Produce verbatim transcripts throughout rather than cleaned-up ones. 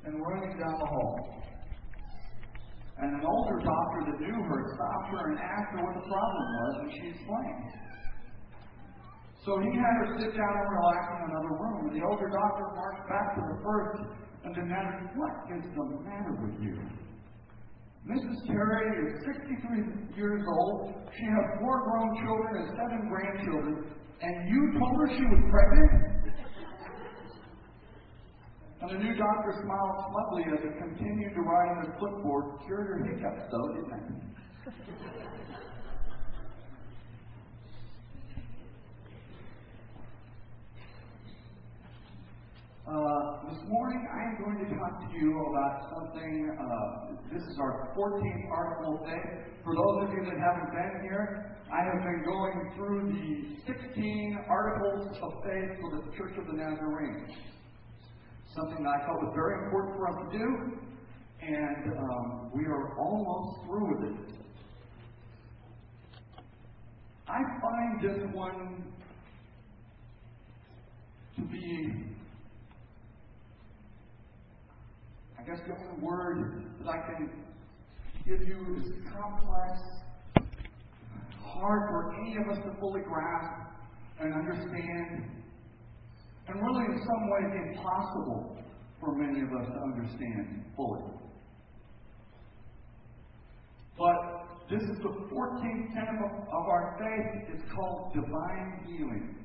and running down the hall. And an older doctor that knew her stopped her and asked her what the problem was, and she explained. So he had her sit down and relax in another room, and the older doctor marched back to the first and demanded, "What is the matter with you? Missus Terry is sixty-three years old. She has four grown children and seven grandchildren, and you told her she was pregnant?" And the new doctor smiled smugly as it continued to write on his clipboard, "Cure your hiccups, though, didn't it?" Uh, this morning I am going to talk to you about something. Uh, this is our fourteenth article of faith. For those of you that haven't been here, I have been going through the sixteen articles of faith for the Church of the Nazarene. Something that I felt was very important for us to do, and um, we are almost through with it. I find this one to be, I guess the only word that I can give you is complex, hard for any of us to fully grasp and understand, and really in some ways impossible for many of us to understand fully. But this is the fourteenth tenet of, of our faith. It's called divine healing.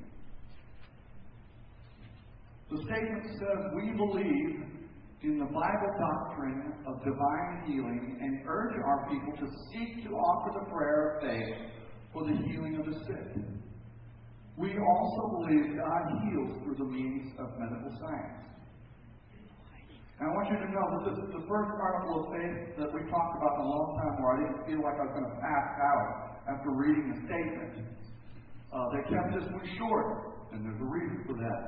The statement says, "We believe in the Bible doctrine of divine healing and urge our people to seek to offer the prayer of faith for the healing of the sick. We also believe God heals through the means of medical science." And I want you to know that this is the first article of faith that we talked about in a long time where I didn't feel like I was going to pass out after reading the statement. Uh, they kept this one short, and there's a reason for that.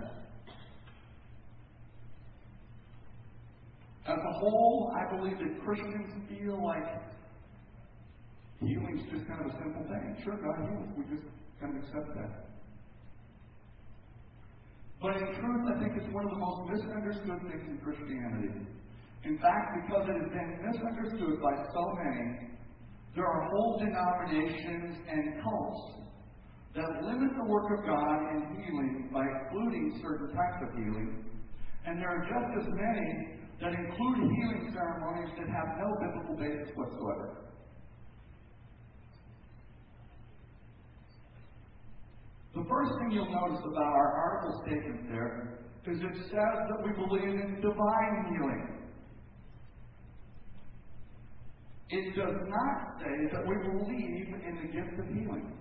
As a whole, I believe that Christians feel like healing is just kind of a simple thing. Sure, God heals. We just kind of accept that. But in truth, I think it's one of the most misunderstood things in Christianity. In fact, because it has been misunderstood by so many, there are whole denominations and cults that limit the work of God in healing by excluding certain types of healing. And there are just as many that include healing ceremonies that have no biblical basis whatsoever. The first thing you'll notice about our article statement there is it says that we believe in divine healing. It does not say that we believe in the gift of healing.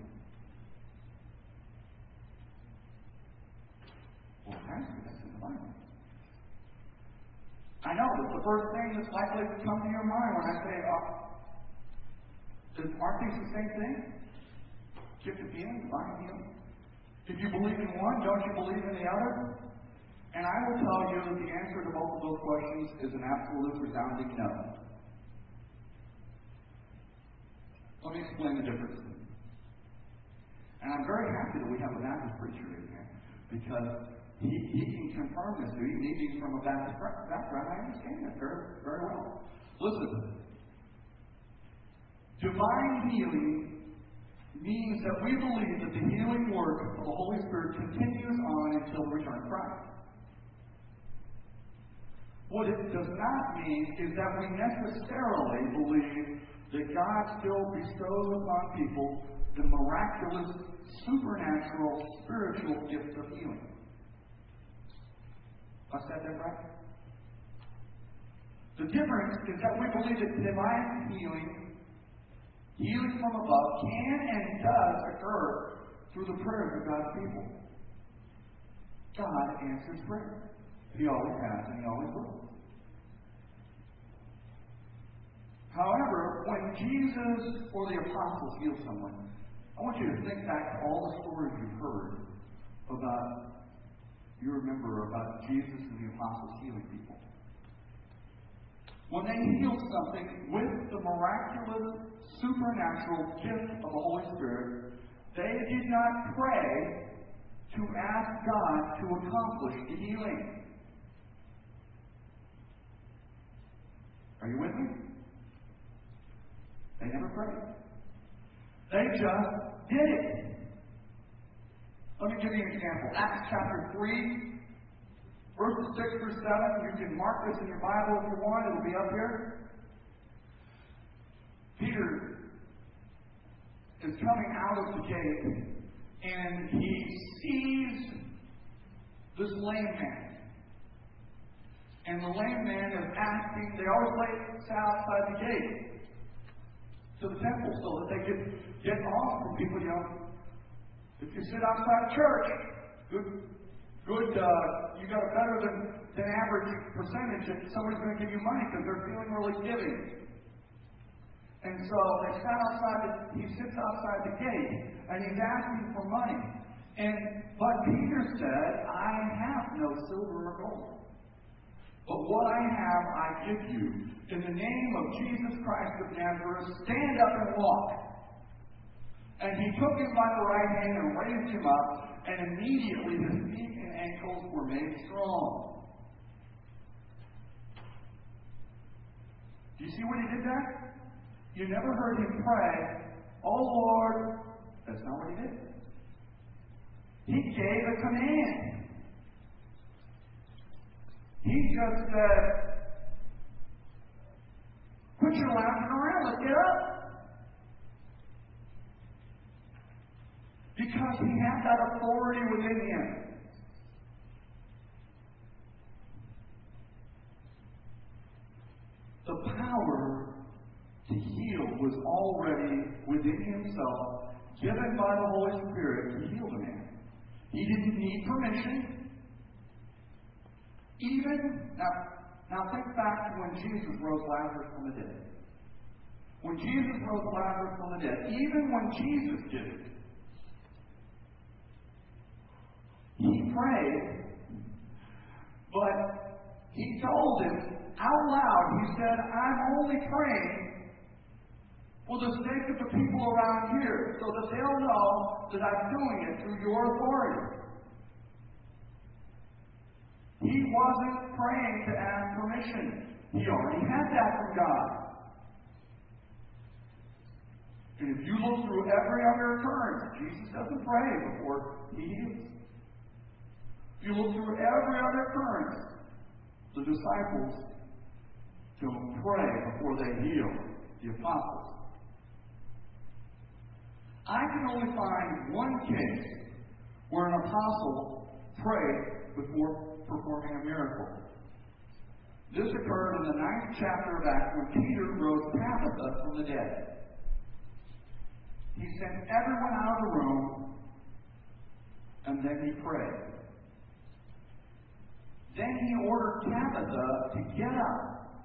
Well, actually, that's in the Bible. I know that's the first thing that's likely to come to your mind when I say, uh, aren't these the same thing? Gift of healing, divine healing. If you believe in one, don't you believe in the other? And I will tell you that the answer to both of those questions is an absolute resounding no. Let me explain the difference. And I'm very happy that we have a Baptist preacher in here, because he, he can confirm this. Even being from a Baptist background, I understand that very, very well. Listen, divine healing means that we believe that the healing work of the Holy Spirit continues on until the return of Christ. What it does not mean is that we necessarily believe that God still bestows upon people the miraculous, supernatural, spiritual gift of healing. I said that right? The difference is that we believe that divine healing, healing from above, can and does occur through the prayers of God's people. God answers prayer. He always has and He always will. However, when Jesus or the apostles heal someone, I want you to think back to all the stories you've heard about, you remember about Jesus and the apostles healing people. When they healed something with the miraculous, supernatural gift of the Holy Spirit, they did not pray to ask God to accomplish the healing. Are you with me? They never prayed. They just did it. Let me give you an example. Acts chapter three, verses six through seven. You can mark this in your Bible if you want. It'll be up here. Peter is coming out of the gate, and he sees this lame man. And the lame man is asking, they always lay outside the gate to the temple so that they could get off from people. You know, if you sit outside church, good, good, uh, you got a better than, than average percentage that somebody's going to give you money because they're feeling really giving. And so they sat outside. The, he sits outside the gate, and he's asking for money. And but Peter said, "I have no silver or gold, but what I have I give you. In the name of Jesus Christ of Nazareth, stand up and walk." And he took him by the right hand and raised him up, and immediately his feet and ankles were made strong. Do you see what he did there? You never heard him pray, "Oh Lord." That's not what he did. He gave a command. He just said, "Quit your laughing around, let's get up." Because he had that authority within him. The power to heal was already within himself, given by the Holy Spirit to heal the man. He didn't need permission. Even, now, now think back to when Jesus rose Lazarus from the dead. When Jesus rose Lazarus from the dead, even when Jesus did it, he prayed, but he told him out loud, he said, "I'm only praying for the sake of the people around here, so that they'll know that I'm doing it through your authority." He wasn't praying to ask permission. He already had that from God. And if you look through every other occurrence, Jesus doesn't pray before he heals. If you look through every other occurrence, the disciples don't pray before they heal the apostles. I can only find one case where an apostle prayed before performing a miracle. This occurred in the ninth chapter of Acts when Peter rose Tabitha from the dead. He sent everyone out of the room, and then he prayed. Then he ordered Tabitha to get up.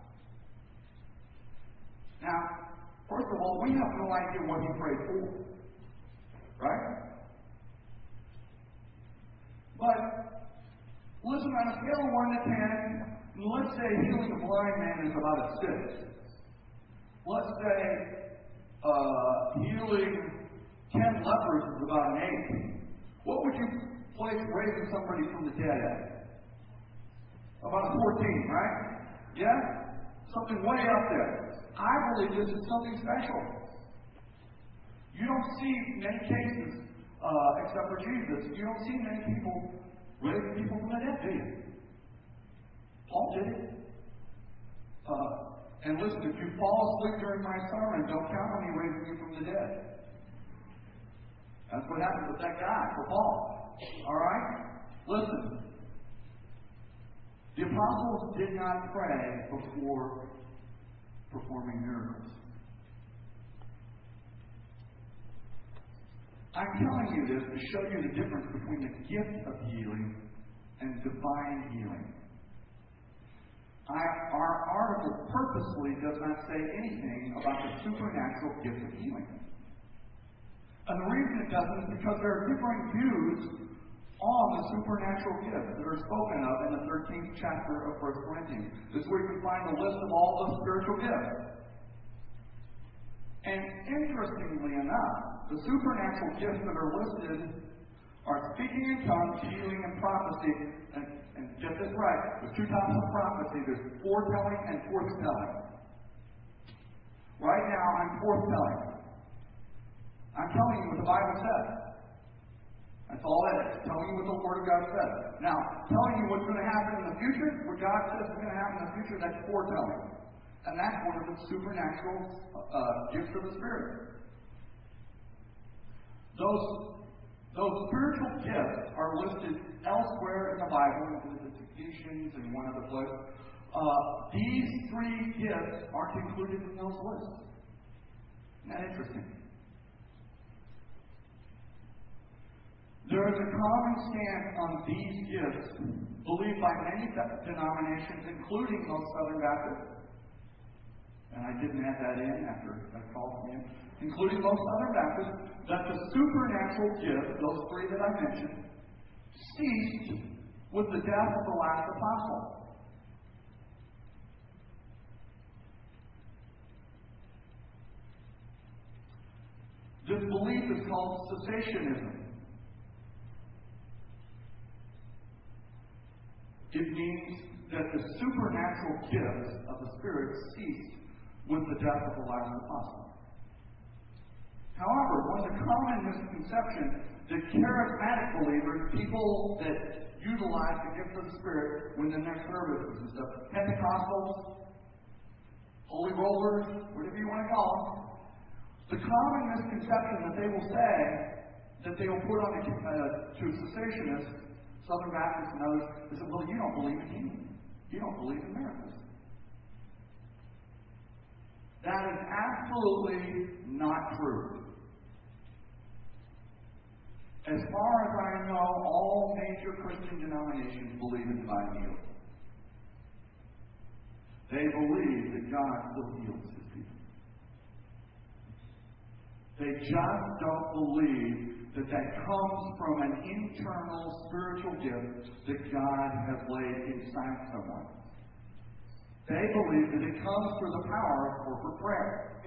Now, first of all, we have no idea what he prayed for. Right? But, listen, on a scale of one to ten, let's say healing a blind man is about a six. Let's say uh, healing ten lepers is about an eight. What would you place raising somebody from the dead at? About a fourteen, right? Yeah? Something way up there. I believe this is something special. You don't see many cases, uh, except for Jesus, you don't see many people raising people from the dead, do you? Paul did it. Uh, and listen, if you fall asleep during my sermon, don't count on me raising you from the dead. That's what happened with that guy, for Paul. Alright? Listen. The apostles did not pray before performing miracles. I'm telling you this to show you the difference between the gift of healing and divine healing. I, our article purposely does not say anything about the supernatural gift of healing. And the reason it doesn't is because there are differing views on the supernatural gifts that are spoken of in the thirteenth chapter of First Corinthians. This is where you can find a list of all the spiritual gifts. And interestingly enough, the supernatural gifts that are listed are speaking in tongues, healing, and prophecy. And, and get this right, there's two types of prophecy. There's foretelling and forthtelling. Right now, I'm foretelling. I'm telling you what the Bible says. That's all it is. Telling you what the Word of God says. Now, telling you what's going to happen in the future, what God says is going to happen in the future, that's foretelling. And that's one of the supernatural uh, gifts of the Spirit. Those, those spiritual gifts are listed elsewhere in the Bible, in Ephesians and one other place. Uh, these three gifts aren't included in those lists. Isn't that interesting? There is a common stance on these gifts believed by many denominations, including those Southern Baptists. And I didn't add that in after I called them in. Including most Southern Baptists, that the supernatural gift, those three that I mentioned, ceased with the death of the last apostle. This belief is called cessationism. It means that the supernatural gifts of the Spirit ceased with the death of the last apostle. However, one of the common misconceptions that charismatic believers, people that utilize the gift of the Spirit when in their services and stuff, Pentecostals, Holy Rollers, whatever you want to call them, the common misconception that they will say, that they will put on the, uh, to cessationists, Southern Baptists and others, they say, well, you don't believe in healing. You don't believe in miracles. That is absolutely not true. As far as I know, all major Christian denominations believe in divine healing. They believe that God still heals His people. They just don't believe that that comes from an internal spiritual gift that God has laid inside someone. They believe that it comes through the power of corporate prayer.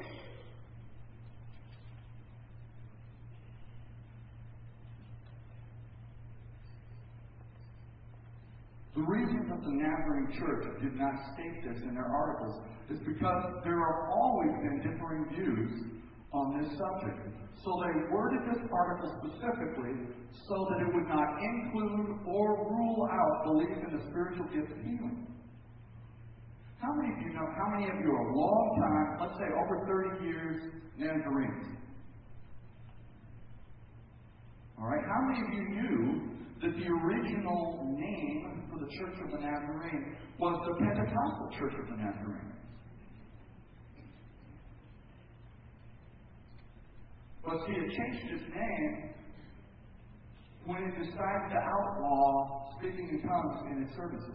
The reason that the Nazarene Church did not state this in their articles is because there have always been differing views on this subject. So they worded this article specifically so that it would not include or rule out belief in the spiritual gift of healing. How many of you know, how many of you are a long time, let's say over thirty years, Nazarenes? Alright, how many of you knew that the original name for the Church of the Nazarene was the Pentecostal Church of the Nazarene? But see, it changed its name when it decided to outlaw speaking in tongues in its services.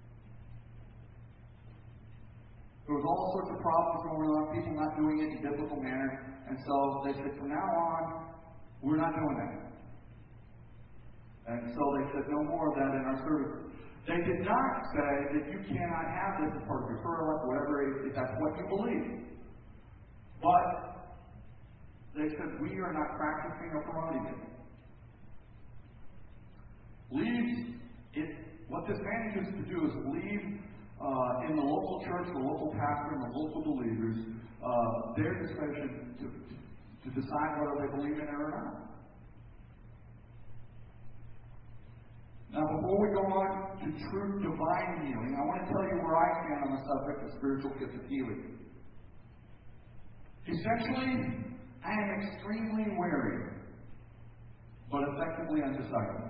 There was all sorts of problems going on, people not doing it in a biblical manner, and so they said, from now on, we're not doing that. And so they said, no more of that in our services. They did not say that you cannot have this as part of your prayer life, whatever, if that's what you believe. But they said, we are not practicing or promoting it. Leave it. What this manages to do is leave uh, in the local church, the local pastor, and the local believers uh, their discretion to, to decide whether they believe in it or not. Now, before we go on to true divine healing, I want to tell you where I stand on the subject of spiritual gifts of healing. Essentially, I am extremely wary, but effectively undecided.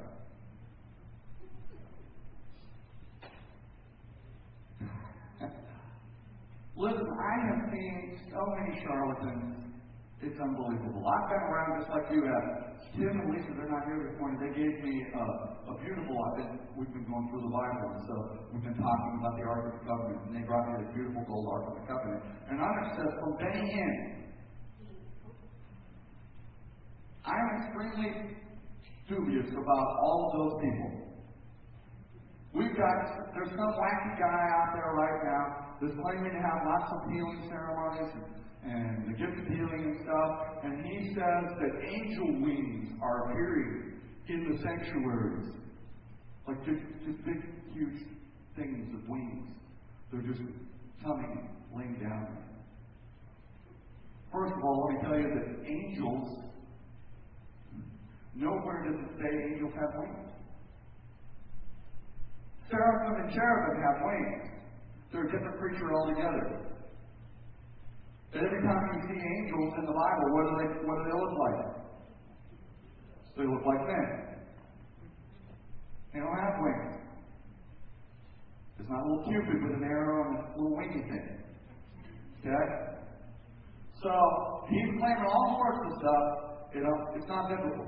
Listen, I have seen so many charlatans, it's unbelievable. I've been around just like you have. Tim and Lisa, they're not here this morning. They gave me uh, a beautiful, I've been, we've been going through the Bible, and so we've been talking about the Ark of the Covenant, and they brought me this beautiful gold Ark of the Covenant. And on it says, from Benny Hinn. I'm extremely dubious about all of those people. We've got, there's some wacky guy out there right now that's claiming to have lots of healing ceremonies and, and the gift of healing and stuff, and he says that angel wings are appearing in the sanctuaries. Like just, just big, huge things of wings. They're just coming, laying down. First of all, let me tell you that angels, nowhere does it say angels have wings. Seraphim and cherubim have wings. They're a different creature altogether. And every time you see angels in the Bible, what do they, what do they look like? They look like men. They don't have wings. It's not a little cupid with an arrow and a little wingy thing. Okay? So, he's claiming all sorts of stuff. You know, it's not biblical.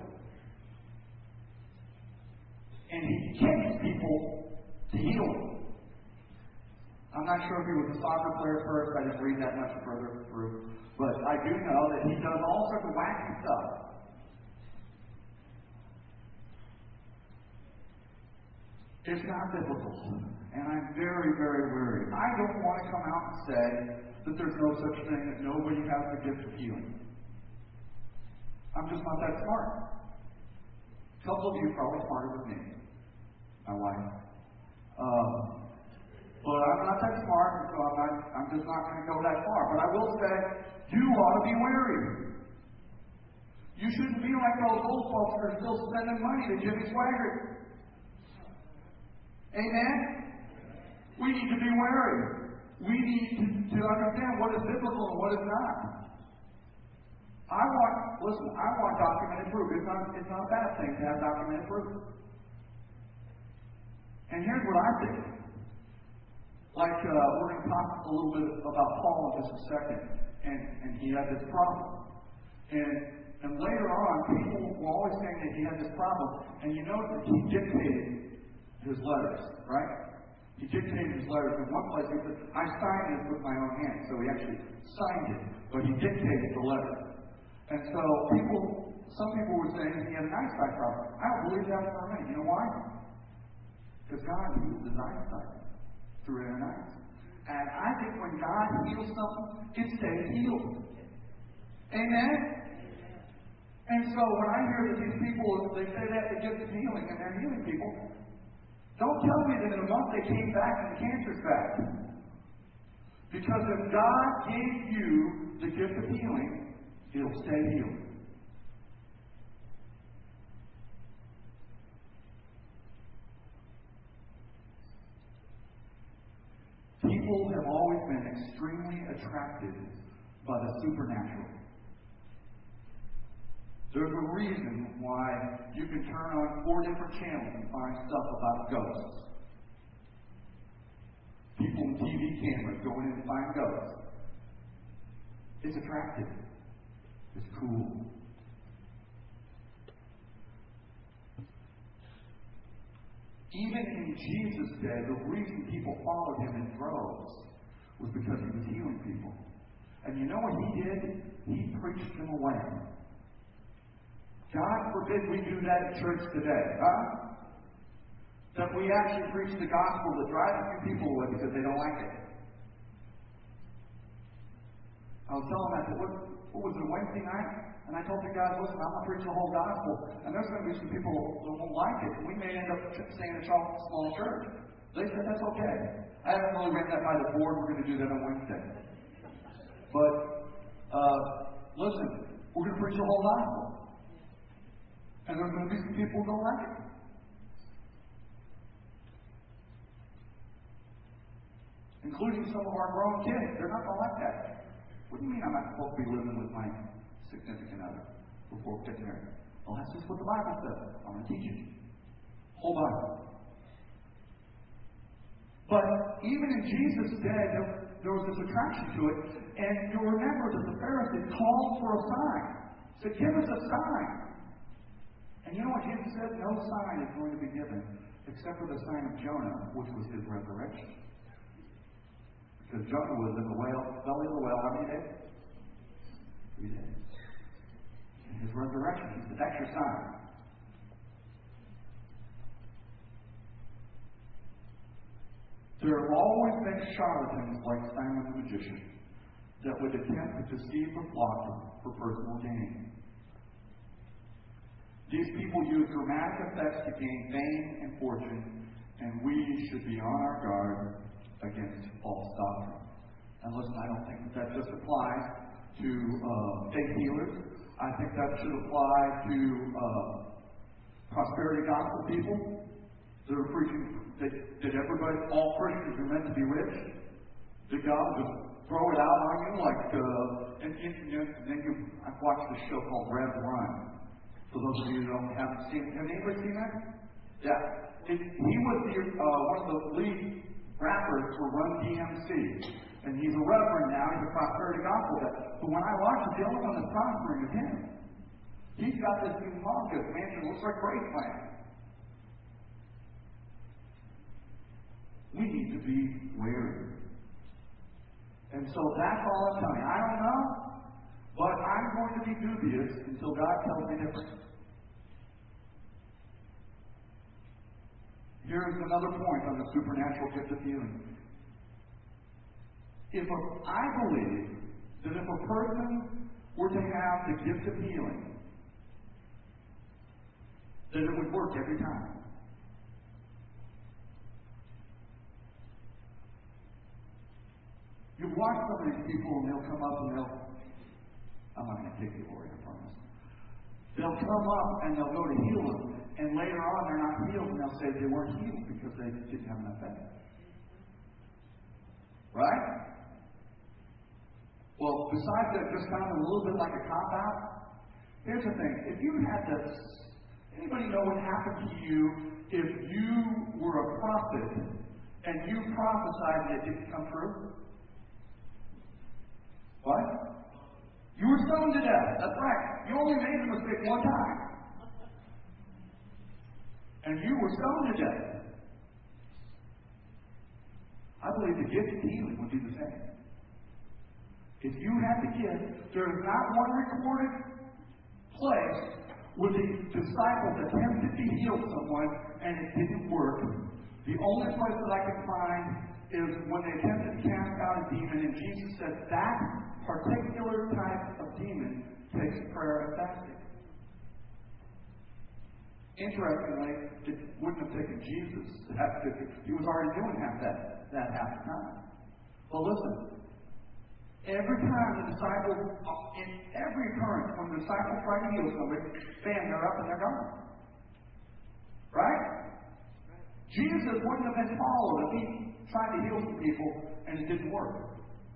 And he gets people to heal them. I'm not sure if he was a soccer player first. I didn't read that much further through. But I do know that he does all sorts of wacky stuff. It's not biblical. And I'm very, very worried. I don't want to come out and say that there's no such thing, that nobody has the gift of healing. I'm just not that smart. A couple of you are probably smarter than me. My wife. Um, but I'm not that smart, and so I'm, not, I'm just not going to go that far. But I will say, you ought to be wary. You shouldn't be like those old folks that are still spending money to Jimmy Swaggart. Amen? We need to be wary. We need to, to understand what is biblical and what is not. I want, listen, I want documented proof. It's not, it's not a bad thing to have documented proof. And here's what I think. Like, uh, we're going to talk a little bit about Paul in just a second. And, and he had this problem. And, and later on, people were always saying that he had this problem. And you know that he dictated his letters, right? He dictated his letters. In one place, he said, I signed this with my own hand. So he actually signed it. But he dictated the letter. And so people, some people were saying that he had an eyesight problem. I don't believe that for a minute. You know why? Because God used his eyesight through Ananias. And I think when God heals something, it stays healed. Amen? And so when I hear that these people, they say they have the gift of healing and they're healing people, don't tell me that in a month they came back and the cancer's back. Because if God gave you the gift of healing, it'll stay healed. People have always been extremely attracted by the supernatural. There's a reason why you can turn on four different channels and find stuff about ghosts. People with T V cameras going in and find ghosts. It's attractive. It's cool. Even in Jesus' day, the reason people followed him in droves was because he was healing people. And you know what he did? He preached them away. God forbid we do that in church today, huh? That we actually preach the gospel that drives a few people away because they don't like it. I was telling that, what, what was it, Wednesday night? And I told the guys, listen, I'm going to preach the whole gospel. And there's going to be some people that won't like it. We may end up staying in a small church. They said, that's okay. I haven't really read that by the board. We're going to do that on Wednesday. But, uh, listen, we're going to preach the whole gospel. And there's going to be some people who don't like it. Including some of our grown kids. They're not going to like that. What do you mean I'm not supposed to be living with my significant other before we get married? Well, that's just what the Bible says. I'm going to teach you. Whole Bible. But even in Jesus' day, there, there was this attraction to it. And you'll remember that the Pharisees called for a sign. Said, give us a sign. And you know what Jesus said? No sign is going to be given except for the sign of Jonah, which was his resurrection. Because Jonah was in the whale, belly of the whale, how many days? Three days. And his resurrection, he said, that's your sign. There have always been charlatans like Simon the magician that would attempt to deceive the flock for personal gain. These people use dramatic effects to gain fame and fortune, and we should be on our guard against false doctrine. And listen, I don't think that, that just applies to uh, faith healers. I think that should apply to uh, prosperity gospel people that are preaching that, that everybody, all Christians are meant to be rich. That God just throw it out on you like, uh, and, and, and then you, I've watched this show called Rev Run. For those of you who don't haven't seen it, have anybody seen that? Yeah. It, he was the, uh, one of the lead rappers for Run D M C. And he's a reverend now, he's a prosperity gospel guy. But when I watch it, the only one that's prospering is him. He's got this humongous mansion, looks like Graceland. We need to be wary. And so that's all I'm telling you. I don't know, but I'm going to be dubious until God tells me different. Here's another point on the supernatural gift of healing. If a, I believe that if a person were to have the gift of healing, that it would work every time. You watch some of these people and they'll come up and they'll, I'm not going to take you, Lord, I promise. They'll come up and they'll go to heal them, and later on they're not healed, and they'll say they weren't healed because they didn't have enough faith. Right? Well, besides that just sounding a little bit like a cop-out, here's the thing. If you had this, anybody know what happened to you if you were a prophet and you prophesied and it didn't come true? What? You were stoned to death. That's right. You only made the mistake one time. And you were stoned to death. I believe the gift of healing would be the same. If you had the gift, there is not one recorded place where the disciples attempted to heal someone and it didn't work. The only place that I can find is when they attempted to cast out a demon, and Jesus said that particular type of demon takes prayer and fasting. Interestingly, it wouldn't have taken Jesus to have to, he was already doing half that, that half the time. Well, listen, every time the disciples, in every occurrence, when the disciples try to heal somebody, bam, they're up and they're gone. Right? Jesus wouldn't have been followed if he tried to heal some people and it didn't work.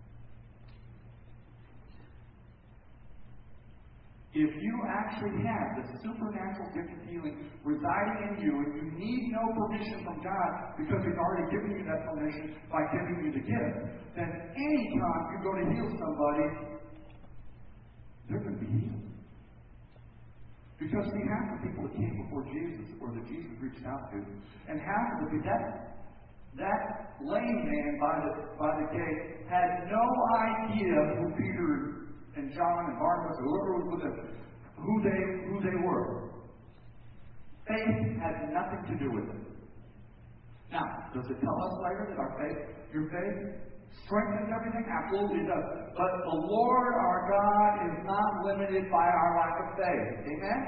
If you actually have the supernatural gift of healing residing in you, and you need no permission from God because He's already given you that permission by giving you the gift, then anytime you go to heal somebody, they're going to be healed. Because see, half the people that came before Jesus, or that Jesus reached out to, and half of the that that lame man by the by the gate had no idea who Peter and John and Barnabas, or whoever was with them, who they who they were. Faith had nothing to do with it. Now, does it tell us later that our faith, your faith, strengthens everything? Absolutely it does. But the Lord our God is not limited by our lack of faith. Amen?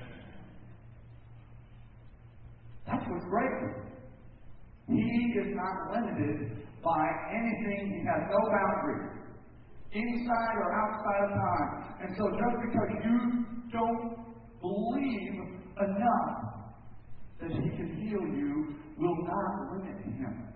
That's what's great. He is not limited by anything. He has no boundaries, inside or outside of time. And so just because you don't believe enough that He can heal you will not limit Him.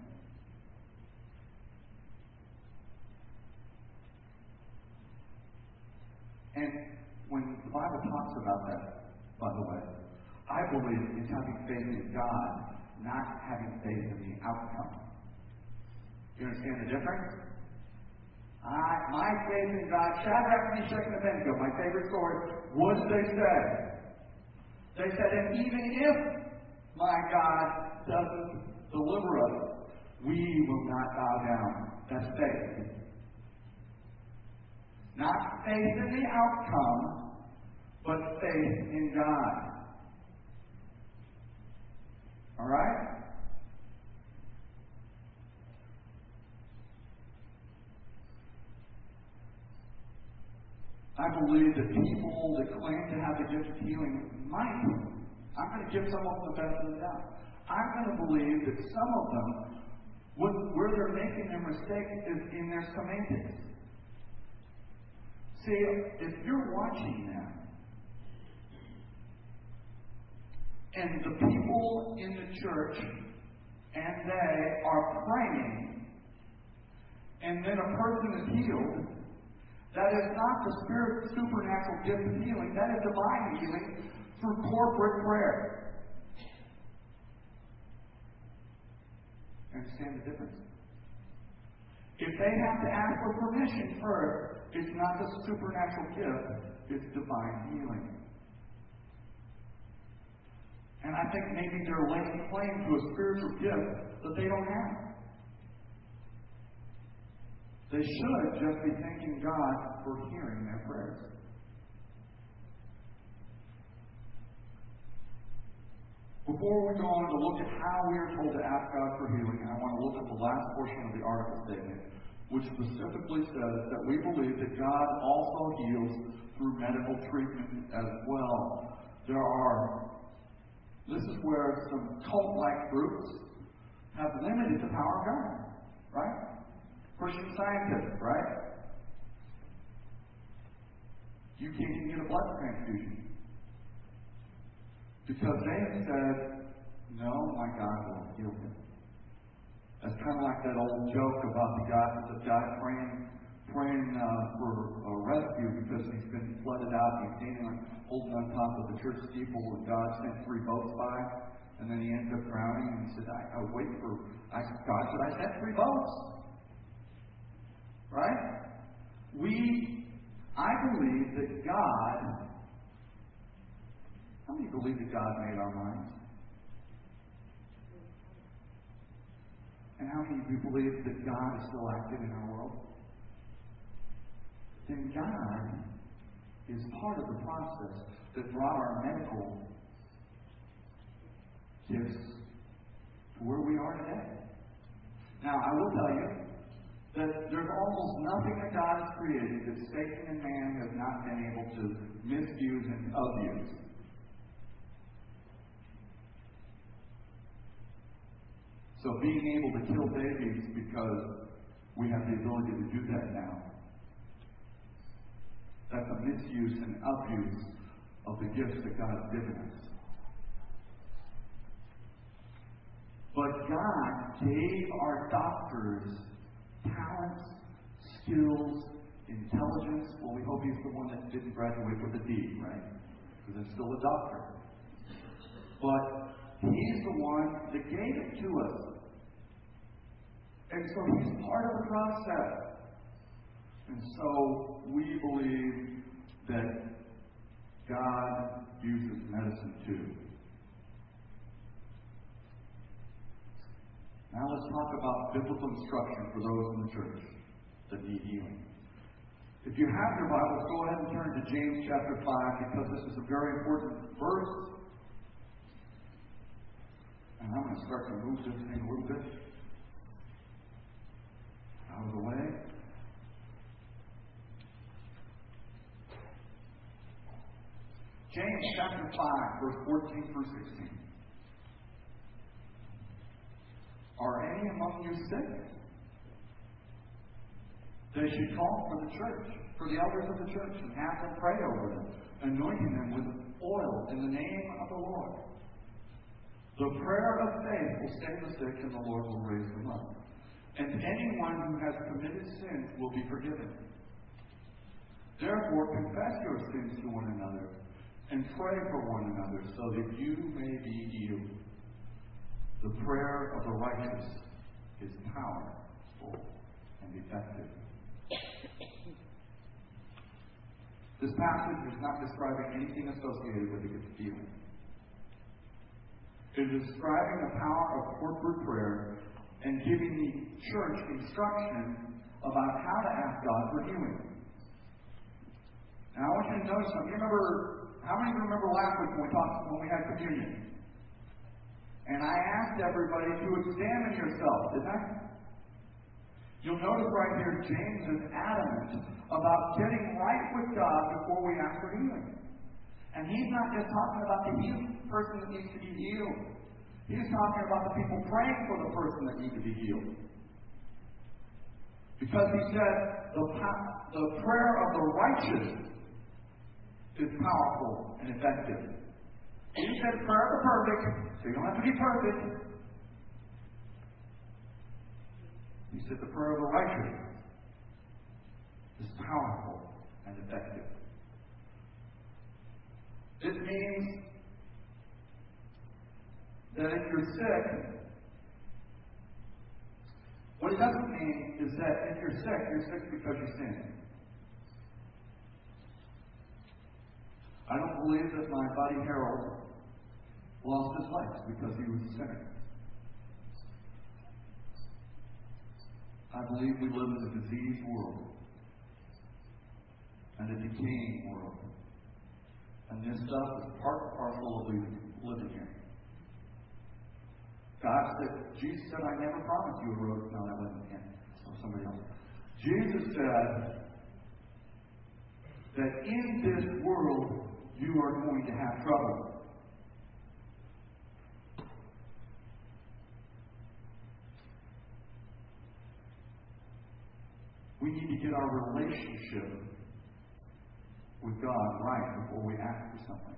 And when the Bible talks about that, by the way, I believe it's having faith in God, not having faith in the outcome. You understand the difference? I, my faith in God, Shadrach, Meshach, and Abednego, my favorite story, what did they say? They said, and even if my God doesn't deliver us, we will not bow down. That's faith. Not faith in the outcome, but faith in God. All right? I believe that people that claim to have the gift of healing might. I'm going to give some of them the benefit of the doubt. I'm going to believe that some of them, where they're making their mistake is in their semantics. See, if you're watching them, and the people in the church and they are praying, and then a person is healed, that is not the spirit supernatural gift of healing. That is divine healing through corporate prayer. Understand the difference? If they have to ask for permission first, it's not the supernatural gift, it's divine healing. And I think maybe they're laying claim to a spiritual gift that they don't have. They should just be thanking God for hearing their prayers. Before we go on to look at how we are told to ask God for healing, I want to look at the last portion of the article statement, which specifically says that we believe that God also heals through medical treatment as well. There are This is where some cult-like groups have limited the power of God, right? Christian Scientists, right? You can't even get a blood transfusion. Because they have said, no, my God will heal him. That's kind of like that old joke about the guy, the guy praying praying uh, for a rescue because he's been flooded out and he's standing on, holding on top of the church steeple and God sent three boats by, and then he ends up drowning and he said, I, I wait for, I, God said, I sent three boats. Right? We, I believe that God, how many believe that God made our minds? And how many of you believe that God is still active in our world? Then God is part of the process that brought our medical gifts to where we are today. Now, I will tell you that there's almost nothing that God has created that Satan and man have not been able to misuse and abuse. So being able to kill babies because we have the ability to do that now, that's a misuse and abuse of the gifts that God has given us. But God gave our doctors talents, skills, intelligence. Well, we hope he's the one that didn't graduate with a D, right? Because it's still a doctor. But he's the one that gave it to us. And so he's part of the process. And so we believe that God uses medicine too. Now let's talk about biblical instruction for those in the church that need healing. If you have your Bibles, go ahead and turn to James chapter five, because this is a very important verse. And I'm going to start to move this thing a little bit out of the way. James chapter five, verse fourteen through sixteen. Are any among you sick? They should call for the church, for the elders of the church, and have them pray over them, anointing them with oil in the name of the Lord. The prayer of faith will save the sick, and the Lord will raise them up. And anyone who has committed sins will be forgiven. Therefore, confess your sins to one another, and pray for one another, so that you may be healed. The prayer of the righteous is powerful and effective. This passage is not describing anything associated with the gift of healing. It is describing the power of corporate prayer and giving the church instruction about how to ask God for healing. Now I want you to notice something. You remember, how many of you remember last week when we talked when we had communion? And I asked everybody to examine yourself, didn't I? You'll notice right here, James is adamant about getting right with God before we ask for healing. And he's not just talking about the healed person that needs to be healed. He's talking about the people praying for the person that needs to be healed. Because he said the, the prayer of the righteous is powerful and effective. He said prayer of the perfect, so you don't have to be perfect. He said the prayer of the righteous is powerful and effective. It means that if you're sick, what it doesn't mean is that if you're sick, you're sick because you sinned. I don't believe that my buddy Harold lost his legs because he was a sinner. I believe we live in a diseased world and a decaying world. And this stuff is part and parcel of living here. God said, Jesus said, I never promised you a road. No, that wasn't him. That was somebody else. Jesus said that in this world you are going to have trouble. We need to get our relationship with God right before we ask for something.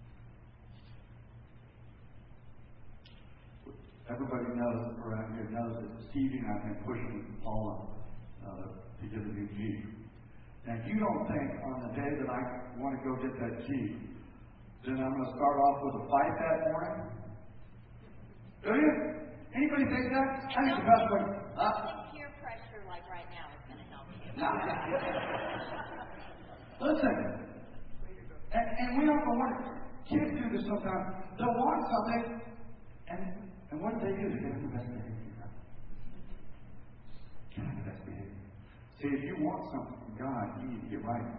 Everybody knows, around here knows that Stevie and I have been pushing Paula uh, to get a new Jeep. Now, you don't think on the day that I want to go get that Jeep, then I'm going to start off with a fight that morning? Do you? Anybody think that? I think the best way. I think peer pressure, like right now, is going to help you. No. Listen, and, and we often wonder, kids do this sometimes. They'll want something, and and what do they do? They get the best behavior. Get the best behavior. See, if you want something from God, you need to get right.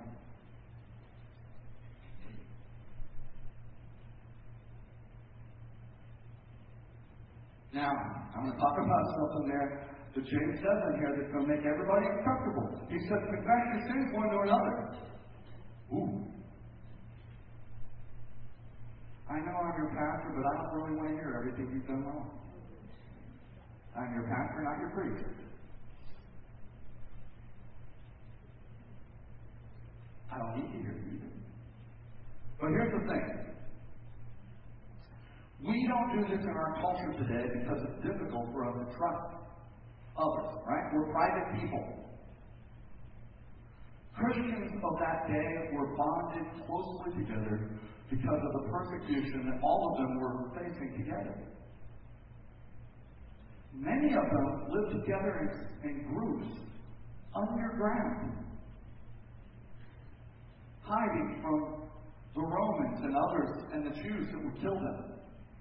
Now, I'm going to talk about something there that James says in here that's going to make everybody uncomfortable. He says, confess your sins one to another. Ooh. I know I'm your pastor, but I don't really want to hear everything you've done wrong. I'm your pastor, not your priest. I don't need to hear you either. But here's the thing. We don't do this in our culture today because it's difficult for us to trust others, right? We're private people. Christians of that day were bonded closely together because of the persecution that all of them were facing together. Many of them lived together in, in groups underground, hiding from the Romans and others and the Jews that would kill them.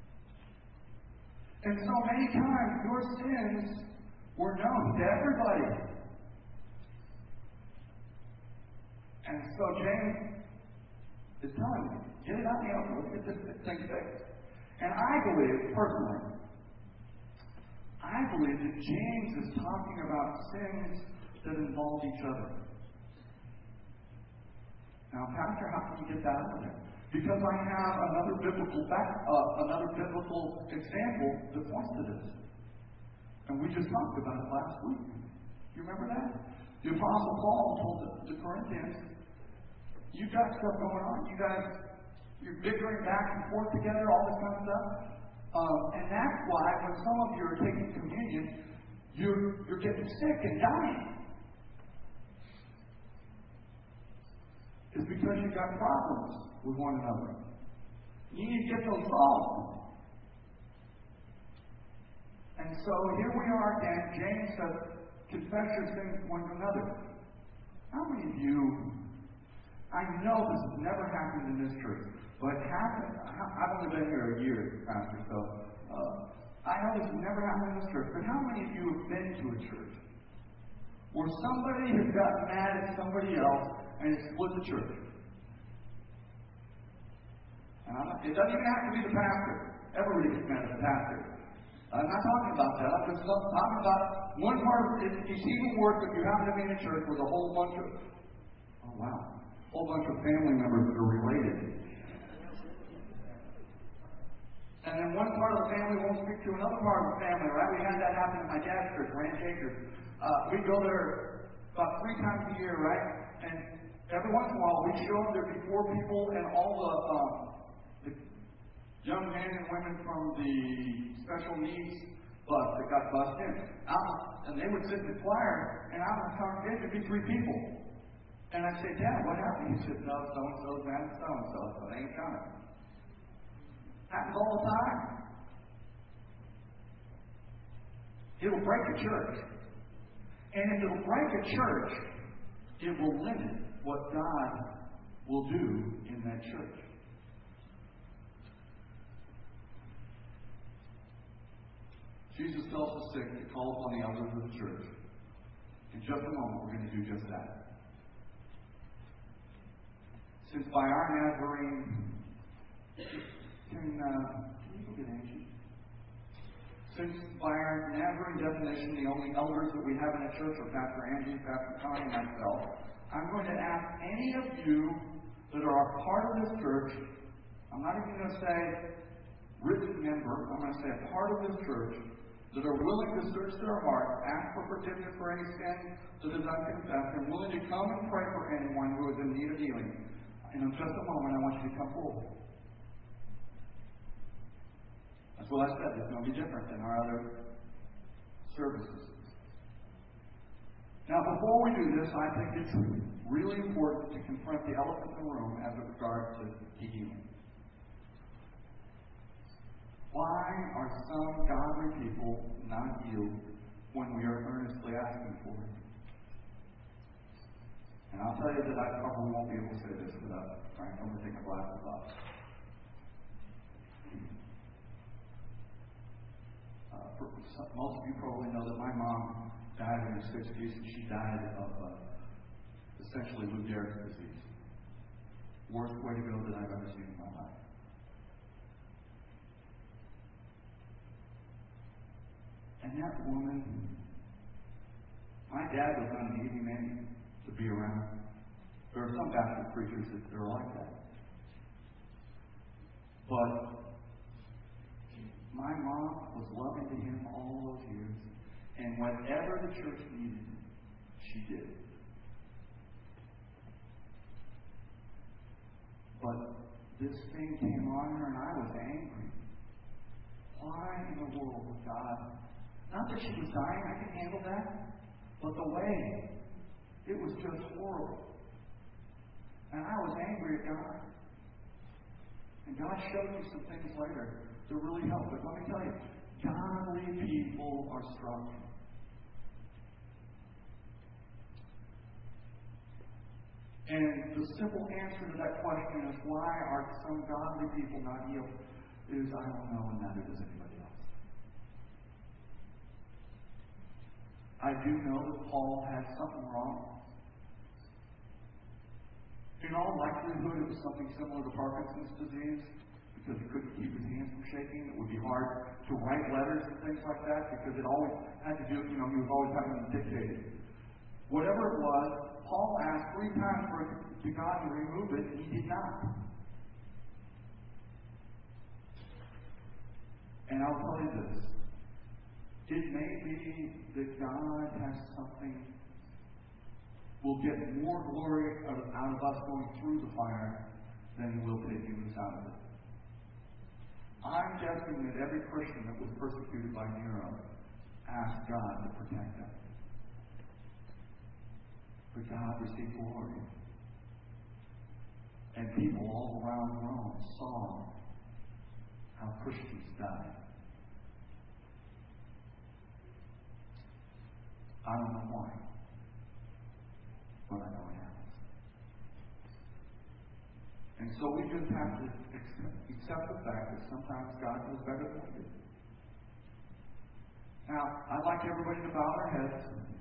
And so many times your sins were known to everybody. And so James is telling you, get it out in the open. Let's get this thing fixed. And I believe, personally, I believe that James is talking about sins that involve each other. Now, Pastor, how can you get that out of there? Because I have another biblical back, uh, another biblical example that points to this. And we just talked about it last week. You remember that? The Apostle Paul told the, the Corinthians, you've got stuff going on. You guys, you're bickering back and forth together, all this kind of stuff. Um, and that's why when some of you are taking communion, you're, you're getting sick and dying. It's because you've got problems with one another. You need to get those solved. And so here we are again. James says, confess your sins one to another. How many of you, I know this has never happened in this church, but happened, I've only been here a year, Pastor, so uh, I know this has never happened in this church, but how many of you have been to a church where somebody has gotten mad at somebody else and it split the church? And I'm not, it doesn't even have to be the pastor. Everybody gets mad at the pastor. I'm not talking about that. I'm just talking about one part of it. It's even worse if you happen to be in a church with a whole bunch of, oh wow, a whole bunch of family members that are related. And then one part of the family won't speak to another part of the family, right? We had that happen in my dad's church, Ranch Acres. Uh, we go there about three times a year, right? And every once in a while, we show up there before people and all the, um, the young men and women from the special needs bus that got bussed in. Out, and they would sit in the choir, and out in the congregation would be three people. And I'd say, Dad, what happened? He said, no, so-and-so's mad at so-and-so, so they ain't coming. Happens all the time. It'll break a church. And if it'll break a church, it will limit what God will do in that church. Jesus tells the sick to call upon the elders of the church. In just a moment, we're going to do just that. Since by our Nazarene, can, uh, can you go get Angie? Since by our Nazarene definition, the only elders that we have in the church are Pastor Angie, Pastor Connie, and myself, I'm going to ask any of you that are a part of this church, I'm not even going to say written member, I'm going to say a part of this church, that are willing to search their hearts, ask for forgiveness for any sin that is unconfessed, and willing to come and pray for anyone who is in need of healing. And in just a moment, I want you to come forward. That's what I said. It's going to be different than our other services. Now, before we do this, I think it's really important to confront the elephant in the room as it regards to healing. Why are some godly people not healed when we are earnestly asking for it? And I'll tell you that I probably won't be able to say this without trying to take a glasses off. Uh, for, most of you probably know that my mom died in her sixties, and she died of uh, essentially Lou Gehrig's disease. Worst way to go that I've ever seen in my life. And that woman, my dad was not an easy man to be around. There are some Baptist preachers that are like that. But my mom was loving to him all those years. And whatever the church needed, she did. But this thing came on her and I was angry. Why in the world would God? Not that she was dying, I can handle that. But the way, it was just horrible. And I was angry at God. And God showed me some things later that really helped. But let me tell you, godly people are struggling. And the simple answer to that question is, why are some godly people not healed? Is, I don't know, and neither does anybody else. I do know that Paul had something wrong. In all likelihood, it was something similar to Parkinson's disease, because he couldn't keep his hands from shaking. It would be hard to write letters and things like that, because it always had to do, you know, he was always having them dictated. Whatever it was, Paul asked three times for to God to remove it, and he did not. And I'll tell you this. It may be that God has something, will get more glory out of, out of us going through the fire than he will taking us out of it. I'm guessing that every Christian that was persecuted by Nero asked God to protect them. But God received glory. And people all around Rome saw how Christians died. I don't know why, but I know it happens. And so we just have to accept, accept the fact that sometimes God knows better than we do. Now, I'd like everybody to bow their heads.